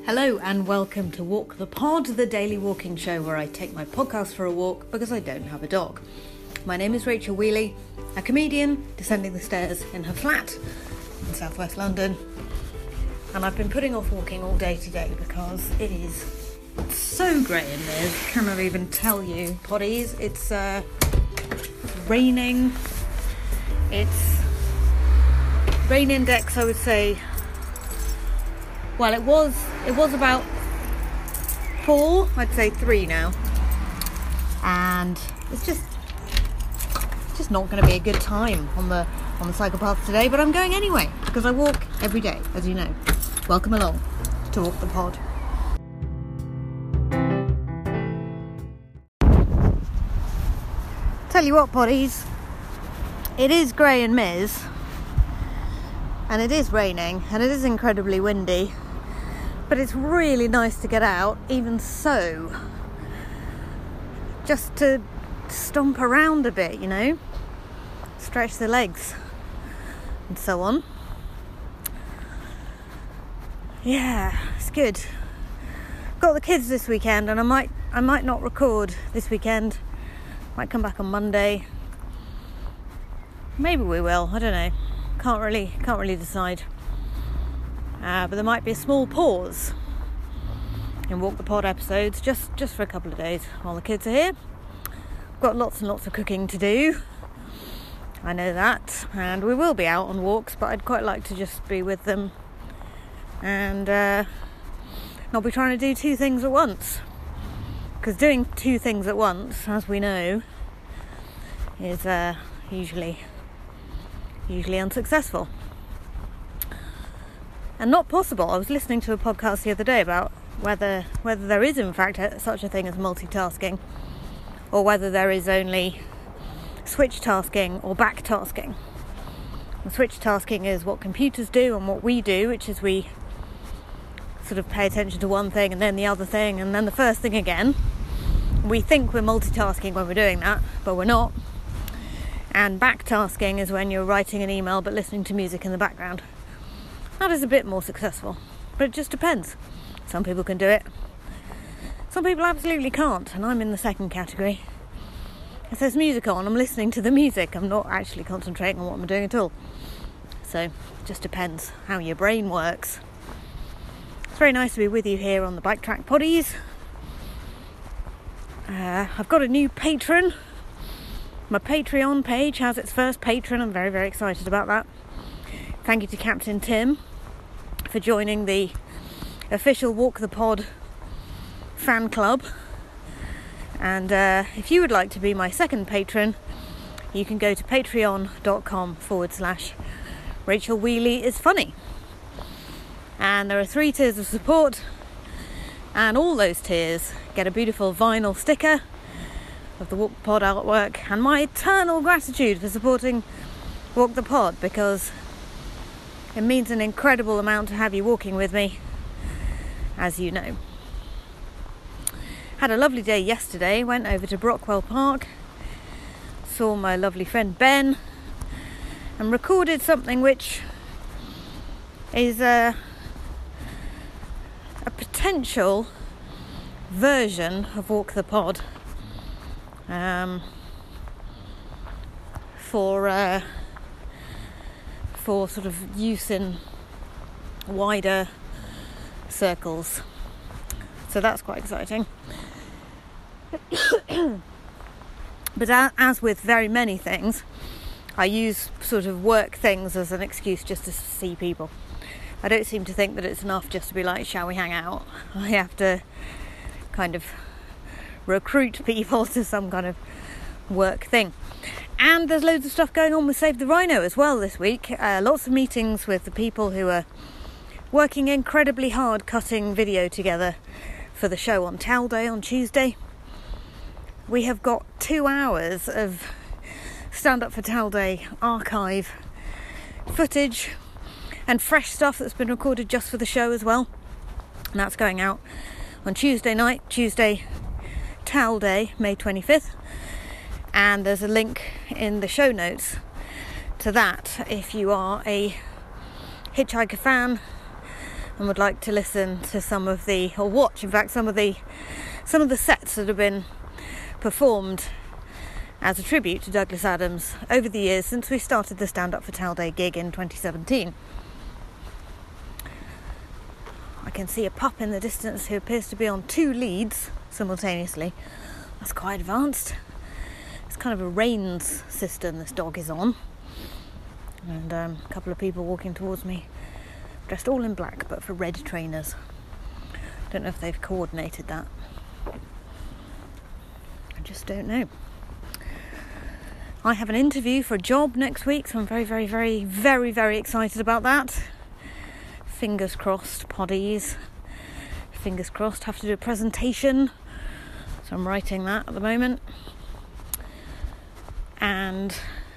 Hello and welcome to Walk the Pod, the daily walking show where I take my podcast for a walk because I don't have a dog. My name is Rachel Wheely, a comedian descending the stairs in her flat in southwest London, and I've been putting off walking all day today because it is so grey in there, I cannot even tell you, poddies. It's raining. It's rain index, I would say. Well, it was about 4, I'd say 3 now, and it's just not going to be a good time on the cycle path today. But I'm going anyway because I walk every day, as you know. Welcome along to Walk the Pod. Tell you what, poddies, it is grey and miz, and it is raining, and it is incredibly windy. But it's really nice to get out, even so, just to stomp around a bit, you know, stretch the legs and so on. Yeah, it's good. Got the kids this weekend, and I might not record this weekend. Might come back on Monday. Maybe we will. I don't know. Can't really decide. But there might be a small pause in Walk the Pod episodes, just for a couple of days while the kids are here. Got lots and lots of cooking to do. I know that, and we will be out on walks, but I'd quite like to just be with them and not be trying to do 2 things at once. Because doing 2 things at once, as we know, is usually unsuccessful. And not possible. I was listening to a podcast the other day about whether there is in fact such a thing as multitasking, or whether there is only switch tasking or back tasking. And switch tasking is what computers do and what we do, which is we sort of pay attention to one thing and then the other thing and then the first thing again. We think we're multitasking when we're doing that, but we're not. And back tasking is when you're writing an email but listening to music in the background. That is a bit more successful, but it just depends. Some people can do it. Some people absolutely can't, and I'm in the second category. If there's music on, I'm listening to the music. I'm not actually concentrating on what I'm doing at all. So it just depends how your brain works. It's very nice to be with you here on the Bike Track Poddies. I've got a new patron. My Patreon page has its first patron. I'm very, very excited about that. Thank you to Captain Tim for joining the official Walk the Pod fan club. And if you would like to be my second patron, you can go to patreon.com/Rachel Wheely is funny. And there are 3 tiers of support, and all those tiers get a beautiful vinyl sticker of the Walk the Pod artwork and my eternal gratitude for supporting Walk the Pod, because it means an incredible amount to have you walking with me, as you know. Had a lovely day yesterday, went over to Brockwell Park, saw my lovely friend Ben, and recorded something which is a potential version of Walk the Pod for sort of use in wider circles. So that's quite exciting. But as with very many things, I use sort of work things as an excuse just to see people. I don't seem to think that it's enough just to be like, shall we hang out? I have to kind of recruit people to some kind of work thing. And there's loads of stuff going on with Save the Rhino as well this week. Lots of meetings with the people who are working incredibly hard cutting video together for the show on Towel Day on Tuesday. We have got 2 hours of Stand Up for Towel Day archive footage and fresh stuff that's been recorded just for the show as well. And that's going out on Tuesday night, Tuesday Towel Day, May 25th. And there's a link in the show notes to that if you are a Hitchhiker fan and would like to listen to watch in fact some of the sets that have been performed as a tribute to Douglas Adams over the years since we started the Stand Up for Tal Day gig in 2017. I can see a pup in the distance who appears to be on 2 leads simultaneously. That's quite advanced. It's kind of a reins system this dog is on. And a couple of people walking towards me, dressed all in black but for red trainers. Don't know if they've coordinated that. I just don't know. I have an interview for a job next week, so I'm very, very, very, very, very excited about that. Fingers crossed, poddies. Fingers crossed, have to do a presentation. So I'm writing that at the moment. And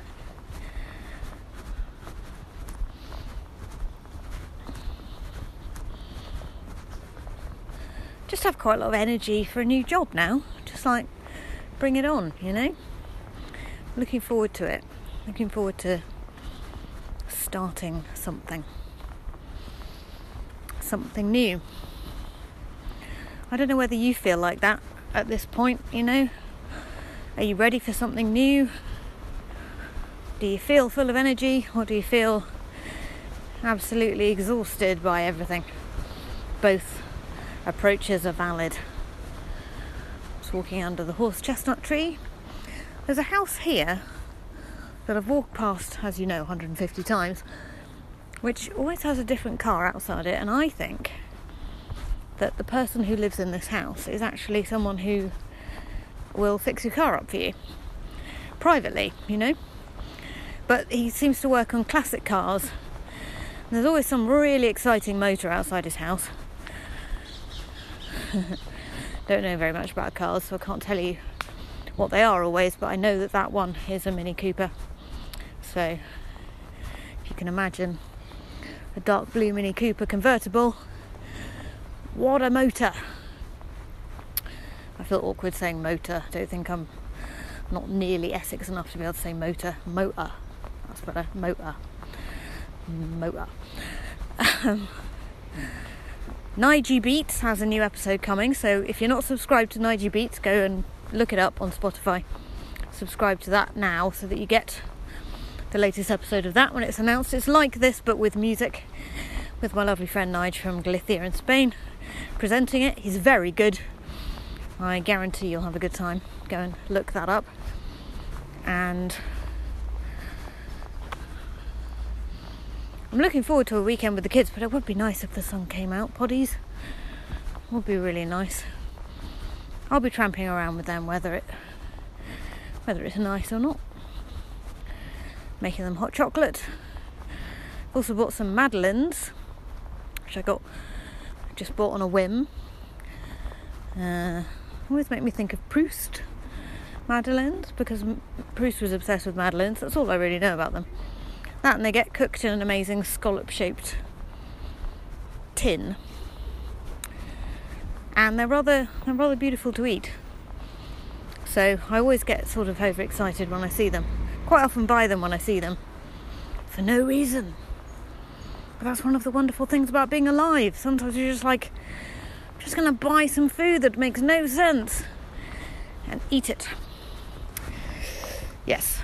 just have quite a lot of energy for a new job now. Just like, bring it on, you know? Looking forward to it. Looking forward to starting something new. I don't know whether you feel like that at this point, you know? Are you ready for something new? Do you feel full of energy, or do you feel absolutely exhausted by everything? Both approaches are valid. I was walking under the horse chestnut tree. There's a house here that I've walked past, as you know, 150 times, which always has a different car outside it, and I think that the person who lives in this house is actually someone who will fix your car up for you privately, you know. But he seems to work on classic cars, and there's always some really exciting motor outside his house. Don't know very much about cars, so I can't tell you what they are always, but I know that one is a Mini Cooper. So if you can imagine a dark blue Mini Cooper convertible, what a motor. I feel awkward saying motor. I don't think I'm not nearly Essex enough to be able to say motor. That's better. Motor. Nige Beats has a new episode coming, so if you're not subscribed to Nige Beats, go and look it up on Spotify. Subscribe to that now so that you get the latest episode of that when it's announced. It's like this but with music, with my lovely friend Nige from Galicia in Spain presenting it. He's very good. I guarantee you'll have a good time. Go and look that up. And I'm looking forward to a weekend with the kids, but it would be nice if the sun came out, poddies. It would be really nice. I'll be tramping around with them whether it's nice or not. Making them hot chocolate. Also bought some madeleines, which I just bought on a whim. Always make me think of Proust madeleines, because Proust was obsessed with madeleines. That's all I really know about them. That, and they get cooked in an amazing scallop-shaped tin, and they're rather beautiful to eat. So I always get sort of overexcited when I see them. Quite often buy them when I see them for no reason. But that's one of the wonderful things about being alive. Sometimes you're just like, I'm just going to buy some food that makes no sense and eat it. Yes.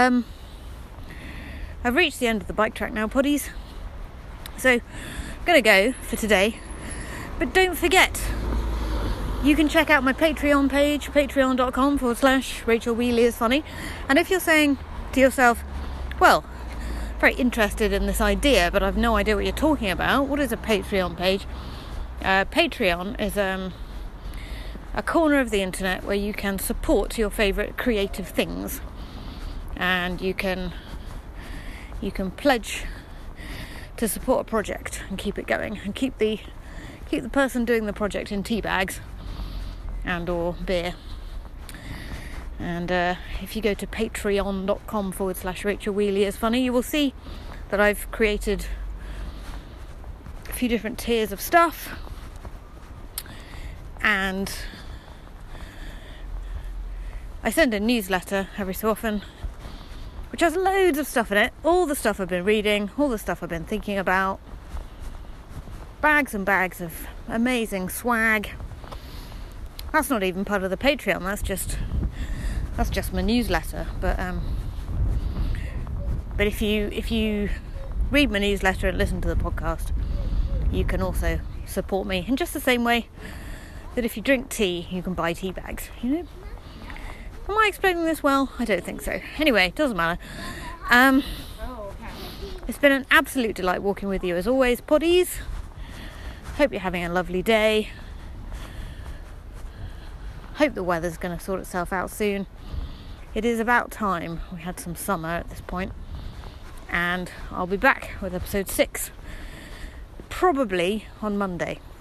I've reached the end of the bike track now, poddies. So I'm going to go for today. But don't forget, you can check out my Patreon page, patreon.com/Rachel Wheely is funny. And if you're saying to yourself, well, very interested in this idea, but I've no idea what you're talking about, what is a Patreon page? Patreon is a corner of the internet where you can support your favourite creative things. And you can pledge to support a project and keep it going, and keep the person doing the project in tea bags and or beer. And if you go to patreon.com/Rachel Wheely is funny, you will see that I've created a few different tiers of stuff, and I send a newsletter every so often which has loads of stuff in it, all the stuff I've been reading, all the stuff I've been thinking about, bags and bags of amazing swag. That's not even part of the Patreon, that's just my newsletter. But if you read my newsletter and listen to the podcast, you can also support me in just the same way that if you drink tea, you can buy tea bags, you know? Am I explaining this well? I don't think so. Anyway, doesn't matter. It's been an absolute delight walking with you as always, poddies. Hope you're having a lovely day. Hope the weather's going to sort itself out soon. It is about time we had some summer at this point. And I'll be back with episode 6, probably on Monday.